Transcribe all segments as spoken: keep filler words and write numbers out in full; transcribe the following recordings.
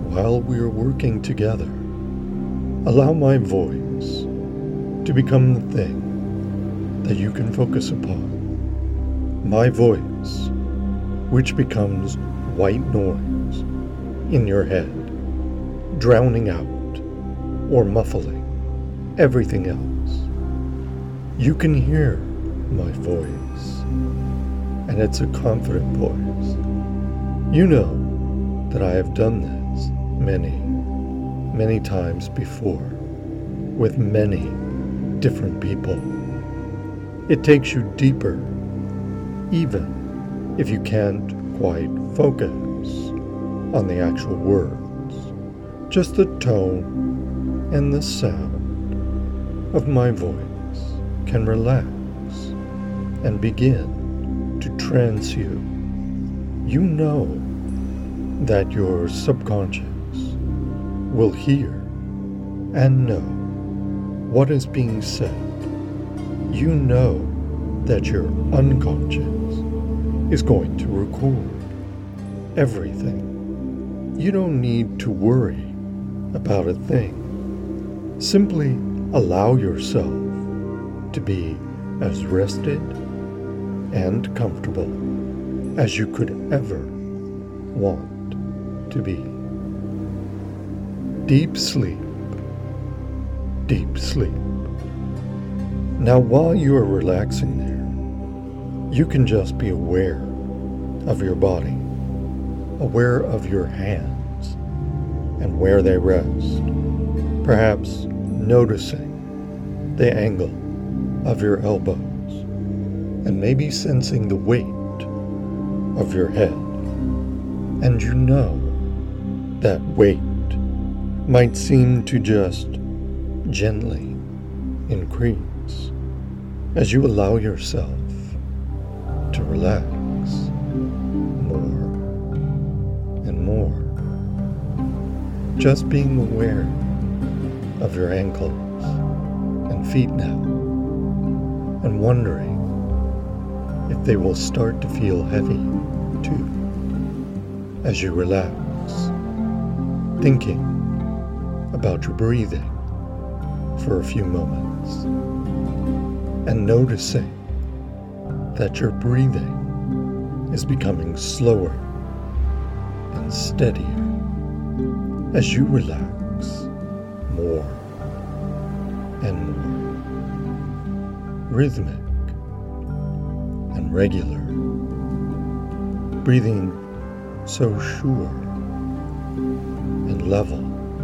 while we are working together, allow my voice to become the thing that you can focus upon. My voice, which becomes white noise in your head, drowning out or muffling everything else. You can hear my voice, and it's a confident voice. You know that I have done this many, many times before with many different people. It takes you deeper, even if you can't quite focus on the actual words. Just the tone and the sound of my voice can relax and begin to trance you. You know that your subconscious will hear and know what is being said. You know that your unconscious is going to record everything. You don't need to worry about a thing. Simply allow yourself to be as rested and comfortable as you could ever want to be. Deep sleep, deep sleep. Now, while you are relaxing there, you can just be aware of your body, aware of your hands and where they rest, perhaps noticing the angle of your elbows, and maybe sensing the weight of your head. And you know that weight might seem to just gently increase as you allow yourself to relax more and more. Just being aware of your ankles and feet now, and wondering if they will start to feel heavy too as you relax, thinking about your breathing for a few moments and noticing that your breathing is becoming slower and steadier as you relax more and more, rhythmic and regular, breathing so sure and level,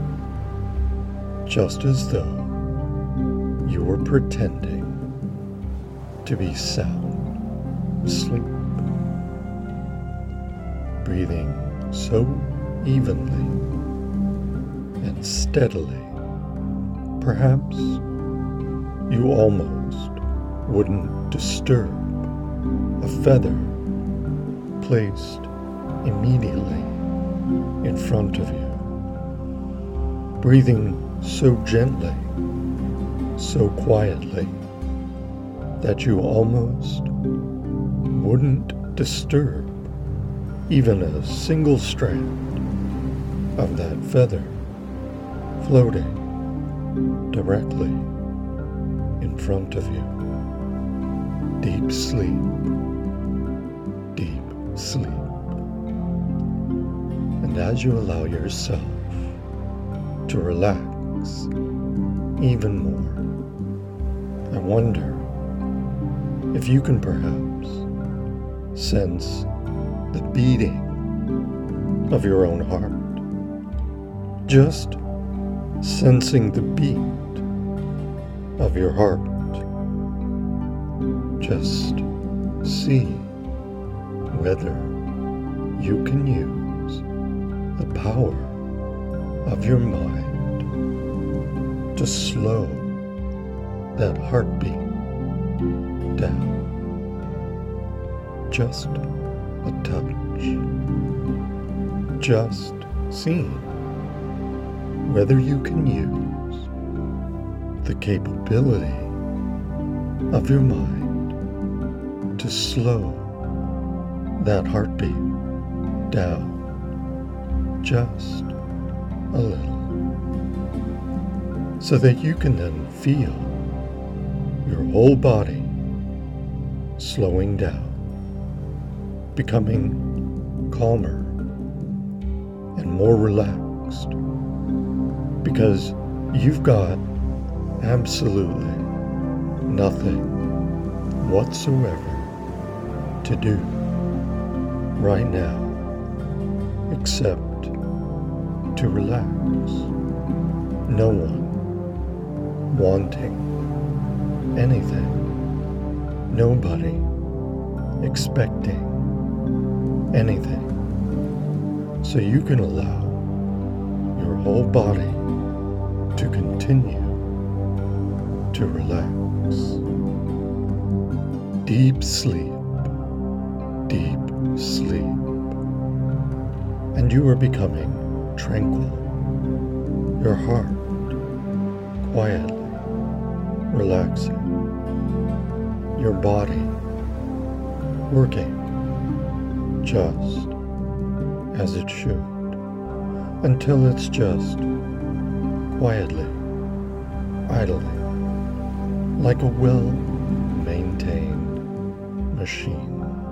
just as though you were pretending to be sound asleep, breathing so evenly and steadily, perhaps you almost wouldn't disturb a feather placed immediately in front of you, breathing so gently, so quietly, that you almost wouldn't disturb even a single strand of that feather floating directly in front of you. Deep sleep, deep sleep. And as you allow yourself to relax even more, I wonder if you can perhaps sense the beating of your own heart. Just sensing the beat of your heart. Just see whether you can use the power of your mind to slow that heartbeat down. Just a touch. Just seeing whether you can use the capability of your mind to slow that heartbeat down just a little, so that you can then feel your whole body slowing down, becoming calmer and more relaxed, because you've got absolutely nothing whatsoever to do right now except to relax. No one wanting anything, nobody expecting anything, so you can allow your whole body to continue to relax. Deep sleep, deep sleep, and you are becoming tranquil, your heart quietly relaxing, your body working just as it should, until it's just quietly, idling, like a well-maintained machine,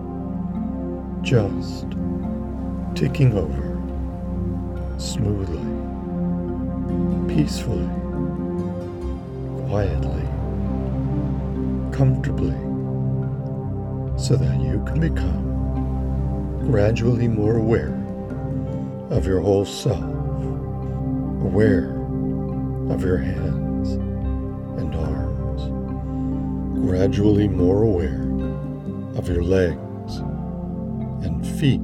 just ticking over smoothly, peacefully, quietly, comfortably, so that you can become gradually more aware of your whole self, aware of your hands and arms, gradually more aware of your legs and feet,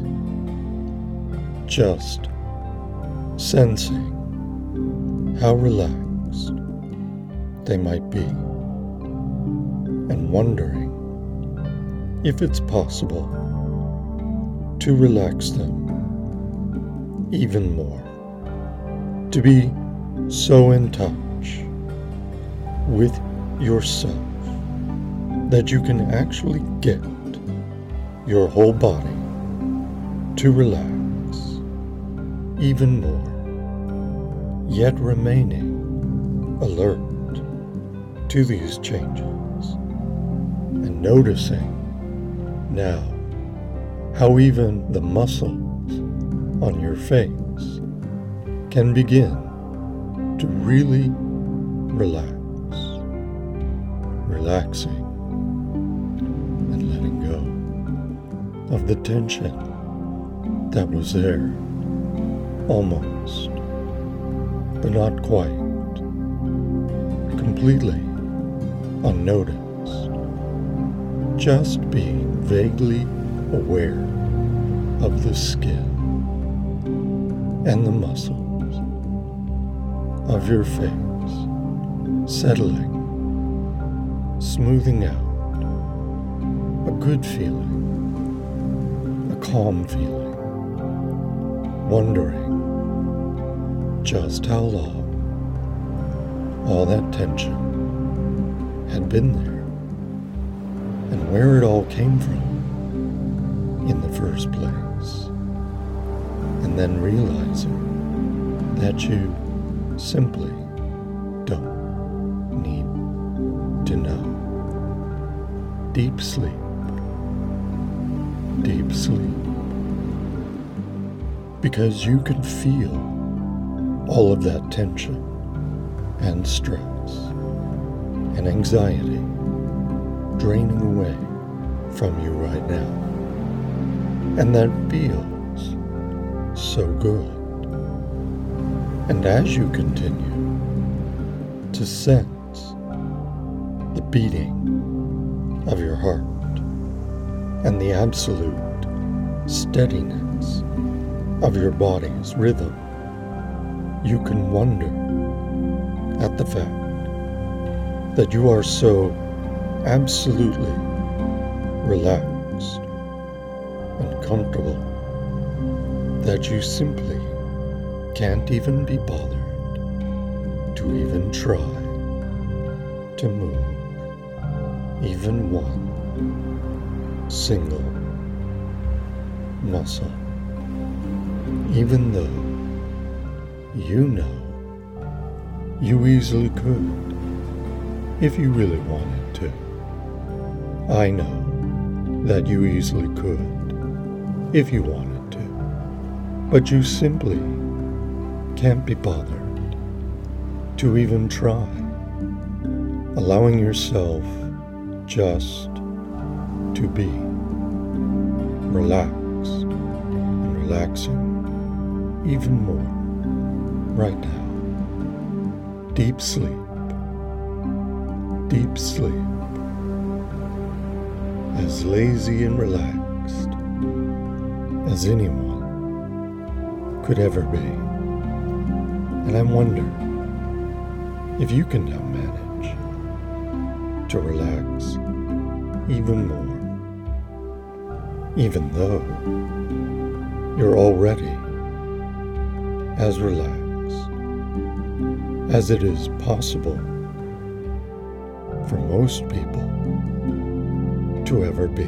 just sensing how relaxed they might be, and wondering if it's possible to relax them even more, to be so in touch with yourself that you can actually get your whole body to relax even more, yet remaining alert to these changes, and noticing now how even the muscles on your face can begin to really relax, relaxing and letting go of the tension that was there, almost, but not quite, completely unnoticed, just being vaguely aware of the skin and the muscles of your face, settling, smoothing out, a good feeling, a calm feeling, wondering just how long all that tension had been there, and where it all came from in the first place, and then realizing that you simply don't need to know. Deep sleep, deep sleep, because you can feel all of that tension and stress and anxiety draining away from you right now. And that feels so good. And as you continue to sense the beating of your heart and the absolute steadiness of your body's rhythm, you can wonder at the fact that you are so absolutely relaxed and comfortable that you simply can't even be bothered to even try to move even one single muscle, even though You know you easily could if you really wanted to. I know that you easily could if you wanted to, but you simply can't be bothered to even try, allowing yourself just to be relaxed and relaxing even more right now. Deep sleep, deep sleep, as lazy and relaxed as anyone could ever be. And I wonder if you can now manage to relax even more, even though you're already as relaxed as it is possible for most people to ever be.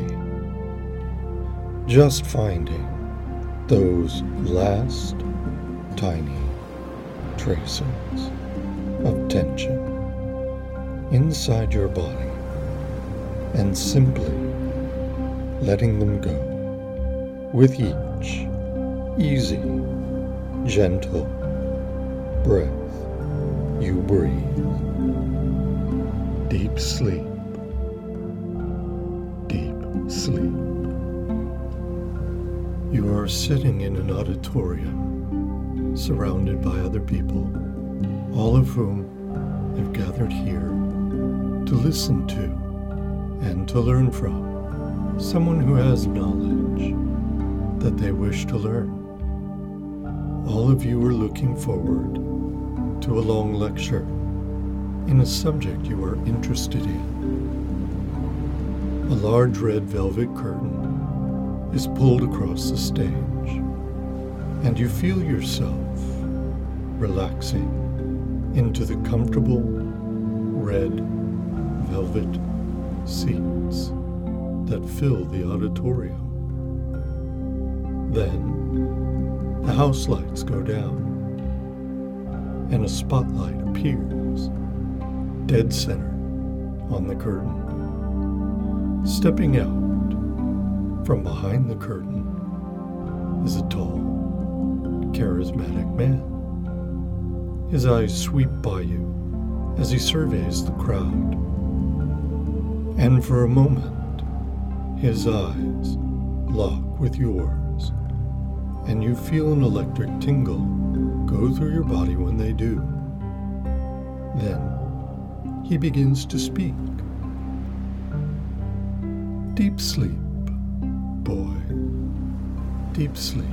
Just finding those last tiny traces of tension inside your body and simply letting them go with each easy, gentle breath you breathe. Deep sleep, deep sleep. You are sitting in an auditorium surrounded by other people, all of whom have gathered here to listen to and to learn from someone who has knowledge that they wish to learn. All of you are looking forward to a long lecture in a subject you are interested in. A large red velvet curtain is pulled across the stage, and you feel yourself relaxing into the comfortable red velvet seats that fill the auditorium. Then the house lights go down, and a spotlight appears dead center on the curtain. Stepping out from behind the curtain is a tall, charismatic man. His eyes sweep by you as he surveys the crowd, and for a moment his eyes lock with yours, and you feel an electric tingle go through your body when they do. Then he begins to speak. Deep sleep, boy, deep sleep.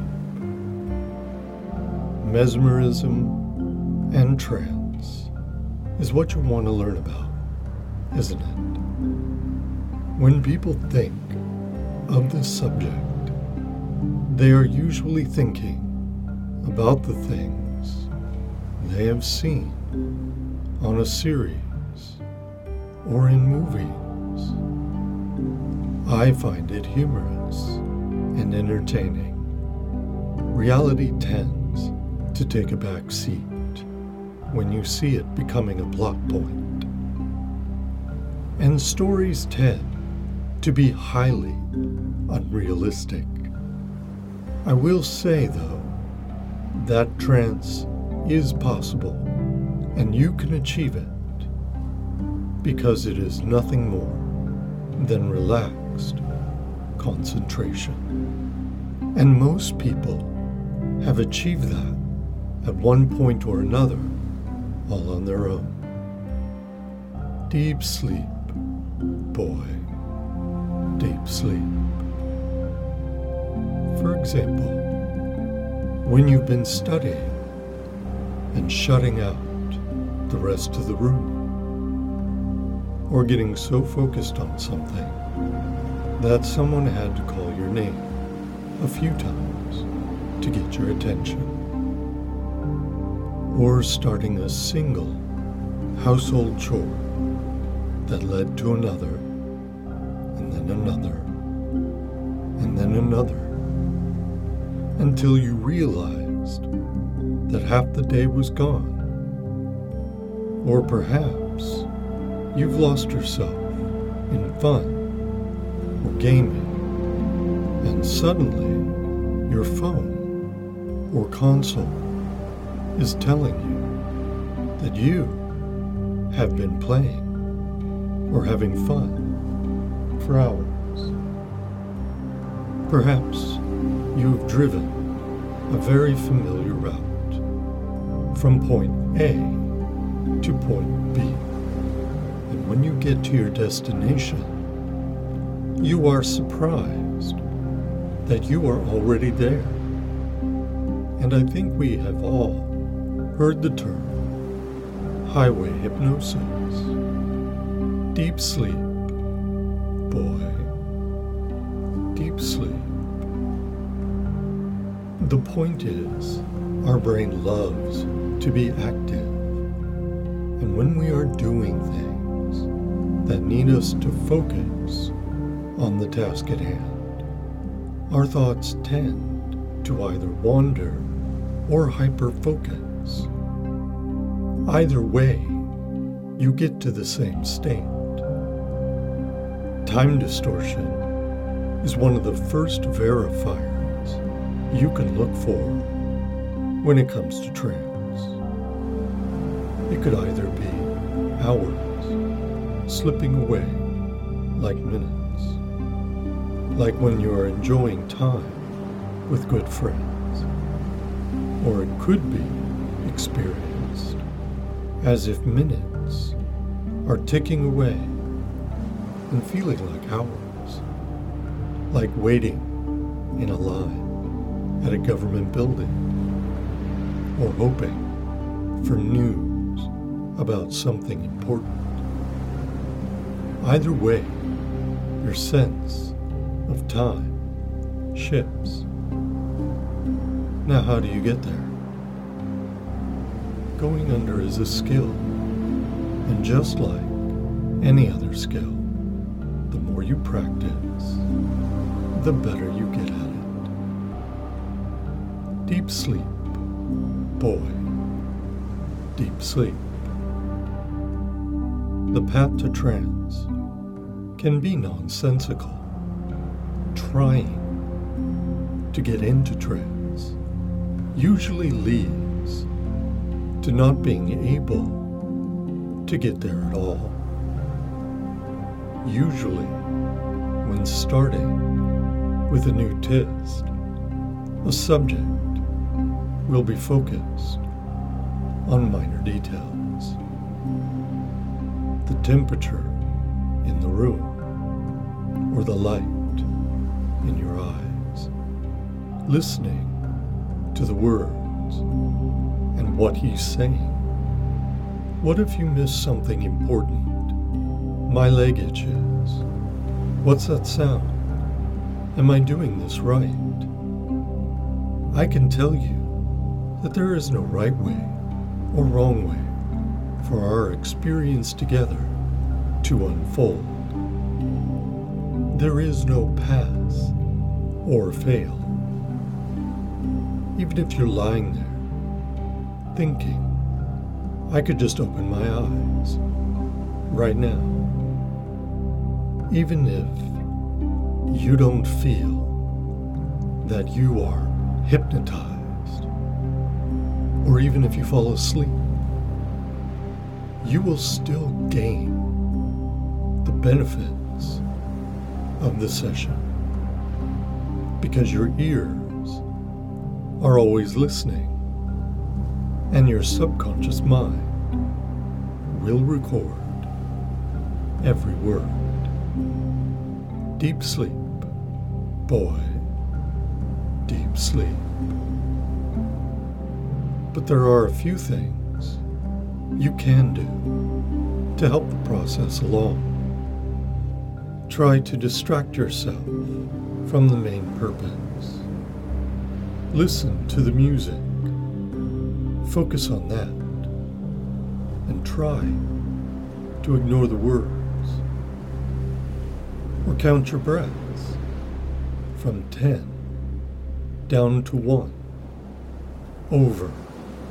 Mesmerism and trance is what you want to learn about, isn't it? When people think of this subject, they are usually thinking about the things they have seen on a series or in movies. I find it humorous and entertaining. Reality tends to take a back seat when you see it becoming a plot point. And stories tend to be highly unrealistic. I will say, though, that trance is possible, and you can achieve it because it is nothing more than relaxed concentration. And most people have achieved that at one point or another, all on their own. Deep sleep, boy, deep sleep. For example, when you've been studying and shutting out the rest of the room, or getting so focused on something that someone had to call your name a few times to get your attention, or starting a single household chore that led to another, and then another, and then another, until you realized that half the day was gone. Or perhaps you've lost yourself in fun or gaming, and suddenly your phone or console is telling you that you have been playing or having fun for hours. Perhaps you've driven a very familiar route from point A to point B, and when you get to your destination, you are surprised that you are already there. And I think we have all heard the term highway hypnosis. Deep sleep, boy, deep sleep. The point is, our brain loves to be active. And when we are doing things that need us to focus on the task at hand, our thoughts tend to either wander or hyper-focus. Either way, you get to the same state. Time distortion is one of the first verifiers you can look for when it comes to trance. It could either be hours slipping away like minutes, like when you are enjoying time with good friends, or it could be experienced as if minutes are ticking away and feeling like hours, like waiting in a line at a government building, or hoping for news about something important. Either way, your sense of time shifts. Now, how do you get there? Going under is a skill, and just like any other skill, the more you practice, the better you get at it. Deep sleep, boy, deep sleep. The path to trance can be nonsensical. Trying to get into trance usually leads to not being able to get there at all. Usually, when starting with a new test, a subject will be focused on minor details. The temperature in the room, or the light in your eyes, listening to the words and what he's saying. What if you miss something important? My leg itches. What's that sound? Am I doing this right? I can tell you that there is no right way or wrong way for our experience together to unfold. There is no pass or fail. Even if you're lying there, thinking, I could just open my eyes right now. Even if you don't feel that you are hypnotized, or even if you fall asleep, you will still gain the benefits of the session because your ears are always listening and your subconscious mind will record every word. Deep sleep, boy, deep sleep. But there are a few things you can do to help the process along. Try to distract yourself from the main purpose. Listen to the music. Focus on that. And try to ignore the words. Or count your breaths from ten down to one over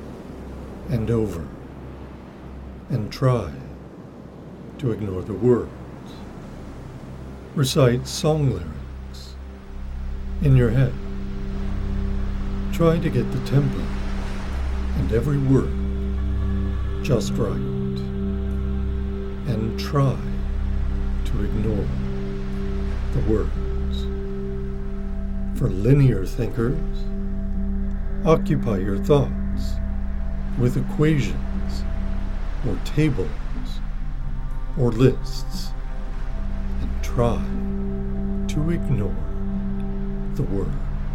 and over and try to ignore the words. Recite song lyrics in your head. Try to get the tempo and every word just right, and try to ignore the words. For linear thinkers, occupy your thoughts with equations or tables or lists, and try to ignore the words.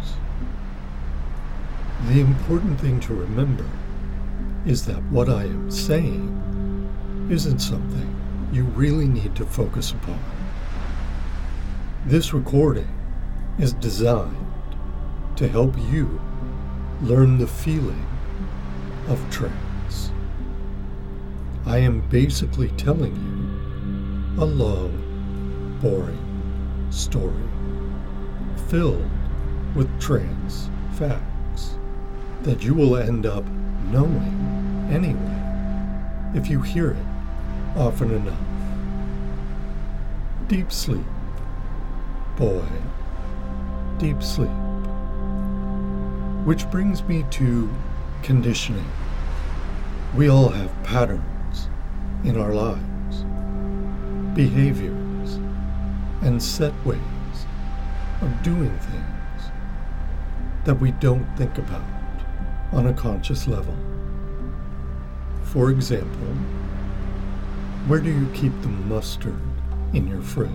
The important thing to remember is that what I am saying isn't something you really need to focus upon. This recording is designed to help you learn the feeling of trance. I am basically telling you a long, boring story filled with trance facts that you will end up knowing anyway if you hear it often enough. Deep sleep, boy, deep sleep. Which brings me to conditioning. We all have patterns in our lives, behaviors, and set ways of doing things that we don't think about on a conscious level. For example, where do you keep the mustard in your fridge?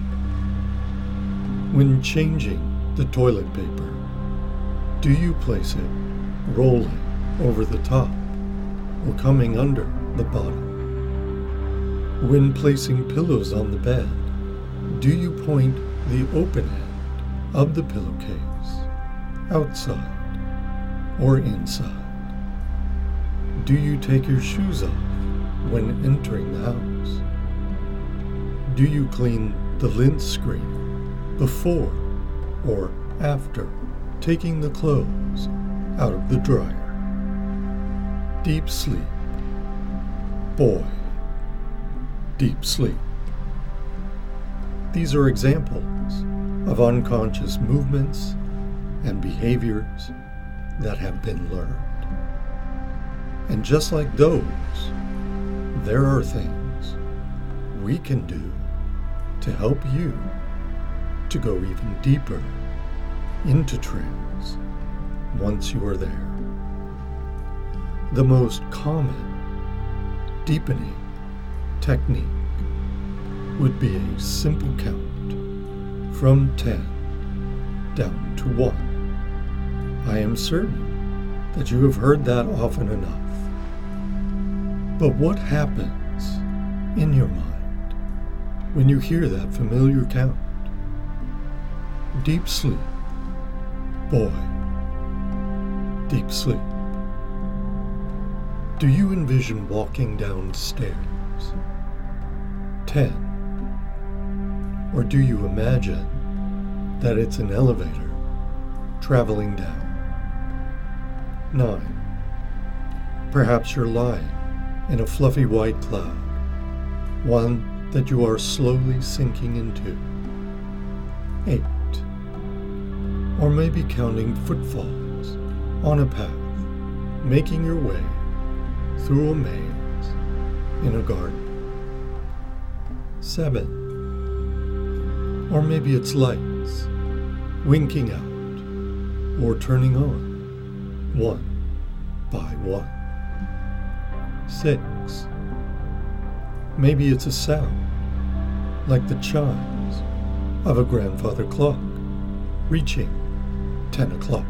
When changing the toilet paper, do you place it rolling over the top or coming under the bottom? When placing pillows on the bed, do you point the open end of the pillowcase outside or inside? Do you take your shoes off when entering the house? Do you clean the lint screen before or after taking the clothes out of the dryer? Deep sleep, boy, deep sleep. These are examples of unconscious movements and behaviors that have been learned. And just like those, there are things we can do to help you to go even deeper into trance once you are there. The most common deepening technique would be a simple count from ten down to one. I am certain that you have heard that often enough. But what happens in your mind when you hear that familiar count? Deep sleep, boy, deep sleep. Do you envision walking downstairs? Ten. Or do you imagine that it's an elevator traveling down? Nine. Perhaps you're lying in a fluffy white cloud, one that you are slowly sinking into. Eight. Or maybe counting footfalls on a path, making your way through a maze in a garden. Seven. Or maybe it's lights winking out or turning on, one by one. Six. Maybe it's a sound like the chimes of a grandfather clock reaching ten o'clock.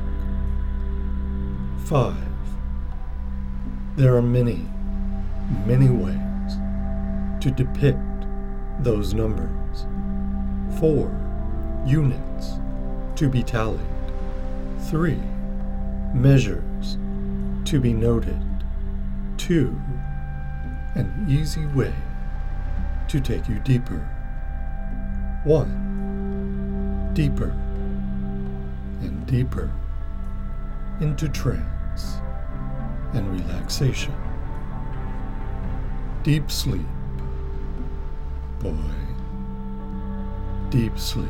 Five. There are many, many ways to depict those numbers. Four. Units to be tallied. Three. Measures to be noted. Two. An easy way to take you deeper. One. Deeper and deeper into trance and relaxation. Deep sleep, boy. Deep sleep.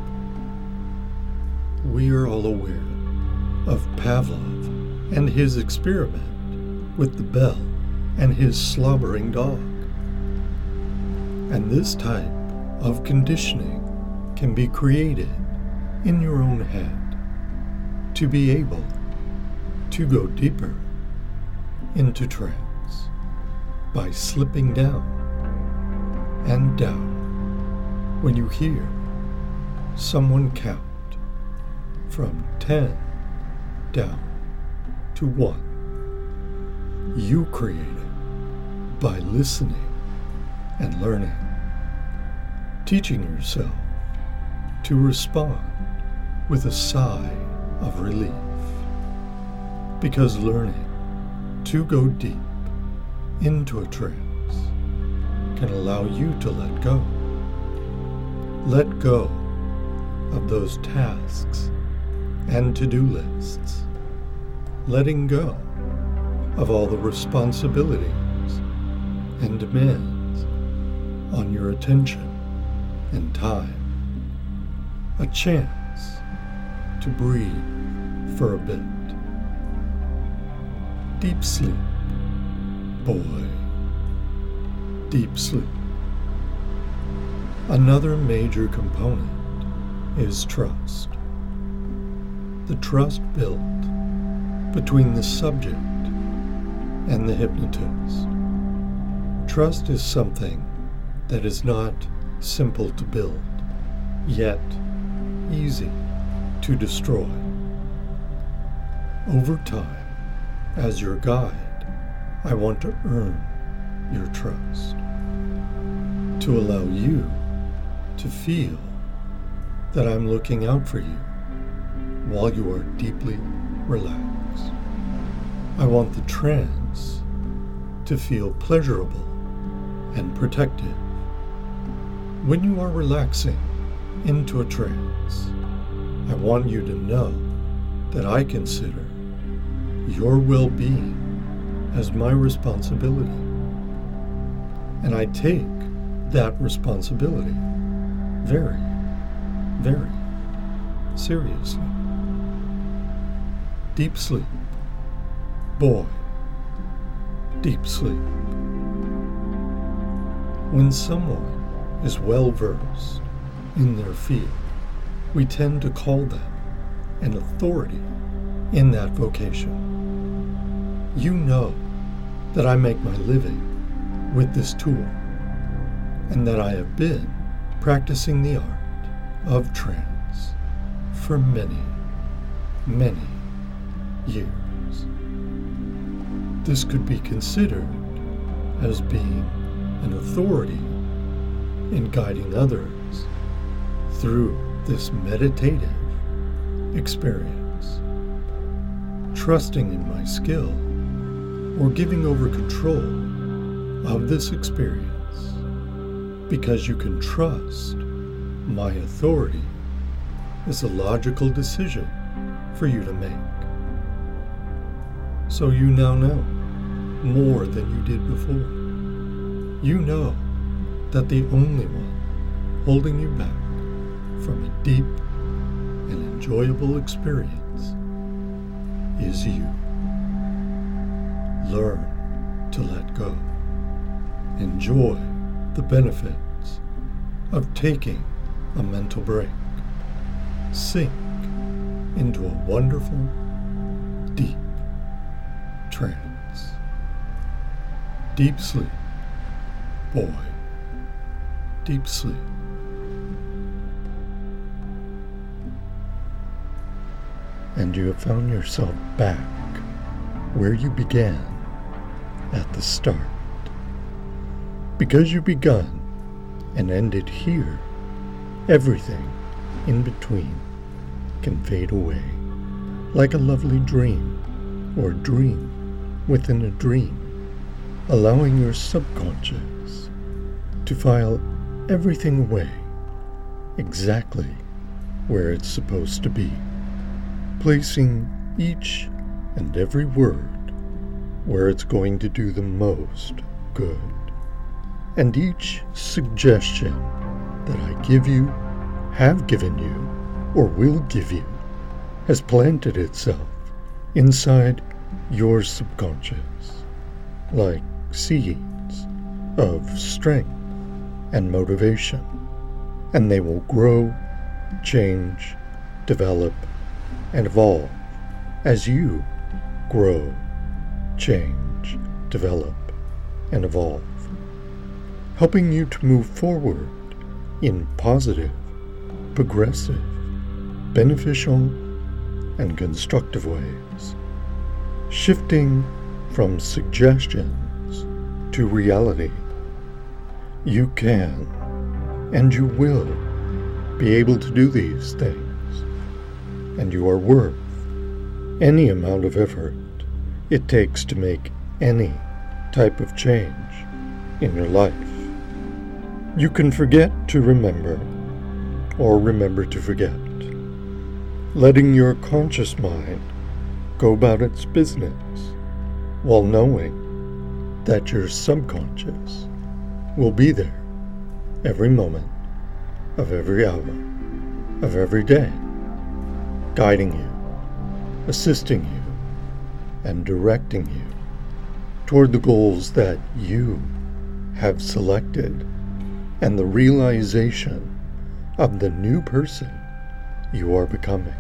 We are all aware of Pavlov and his experiment with the bell and his slobbering dog. And this type of conditioning can be created in your own head to be able to go deeper into trance by slipping down and down when you hear someone count from ten down to one. You create it by listening and learning, teaching yourself to respond with a sigh of relief, because learning to go deep into a trance can allow you to let go. Let go of those tasks and to-do lists, letting go of all the responsibilities and demands on your attention and time. A chance to breathe for a bit. Deep sleep, boy. Deep sleep. Another major component is trust. The trust built between the subject and the hypnotist. Trust is something that is not simple to build, yet easy to destroy. Over time, as your guide, I want to earn your trust, to allow you to feel that I'm looking out for you while you are deeply relaxed. I want the trance to feel pleasurable and protective. When you are relaxing into a trance, I want you to know that I consider your well-being as my responsibility. And I take that responsibility very, very seriously. Deep sleep, boy. Deep sleep. When someone is well-versed in their field, we tend to call them an authority in that vocation. You know that I make my living with this tool, and that I have been practicing the art of trance for many, many years. This could be considered as being an authority in guiding others through this meditative experience, trusting in my skill or giving over control of this experience, because you can trust my authority is a logical decision for you to make. So you now know more than you did before. You know that the only one holding you back from a deep and enjoyable experience is you. Learn to let go. Enjoy the benefits of taking a mental break. Sink into a wonderful, deep trance. Deep sleep, boy. Deep sleep. And you have found yourself back where you began at the start. Because you begun and ended here, everything in between can fade away, like a lovely dream or dream within a dream, allowing your subconscious to file everything away exactly where it's supposed to be, placing each and every word where it's going to do the most good. And each suggestion that I give you, have given you, or will give you, has planted itself inside your subconscious, like seeds of strength and motivation, and they will grow, change, develop, and evolve as you grow, change, develop, and evolve, helping you to move forward in positive, progressive, beneficial, and constructive ways, shifting from suggestions to reality. You can, and you will, be able to do these things, and you are worth any amount of effort it takes to make any type of change in your life. You can forget to remember, or remember to forget, letting your conscious mind go about its business while knowing that your subconscious will be there every moment of every hour of every day, guiding you, assisting you, and directing you toward the goals that you have selected and the realization of the new person you are becoming.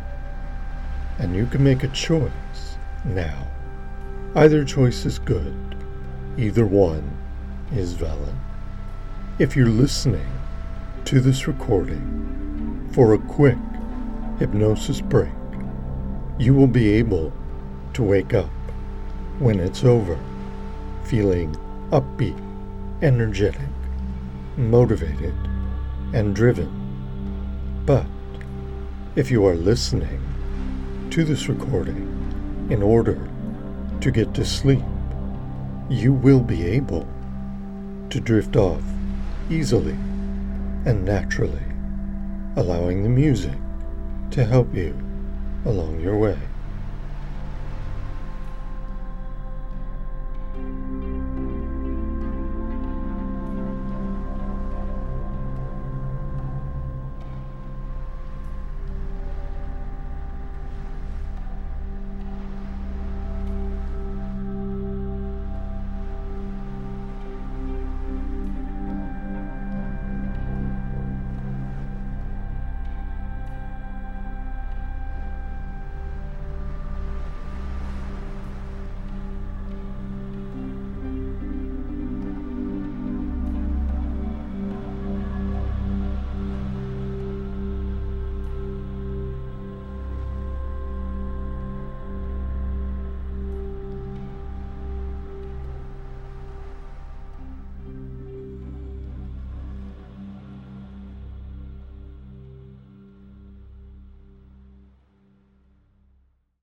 And you can make a choice now. Either choice is good. Either one is valid. If you're listening to this recording for a quick hypnosis break, you will be able to wake up when it's over, feeling upbeat, energetic, motivated, and driven. But if you are listening to this recording in order to get to sleep, you will be able to drift off easily and naturally, allowing the music to help you along your way.